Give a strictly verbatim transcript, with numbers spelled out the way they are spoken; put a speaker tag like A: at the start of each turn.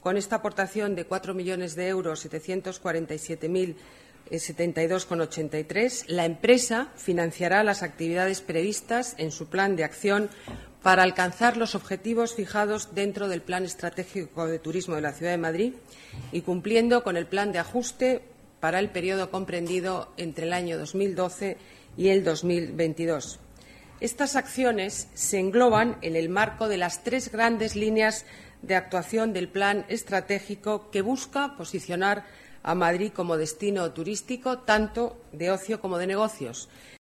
A: con esta aportación de cuatro millones de euros, setecientos cuarenta y siete mil setenta y dos coma ochenta y tres, la empresa financiará las actividades previstas en su plan de acción para alcanzar los objetivos fijados dentro del Plan Estratégico de Turismo de la Ciudad de Madrid y cumpliendo con el plan de ajuste para el periodo comprendido entre el año dos mil doce y el dos mil veintidós. Estas acciones se engloban en el marco de las tres grandes líneas de actuación del plan estratégico que busca posicionar a Madrid como destino turístico tanto de ocio como de negocios,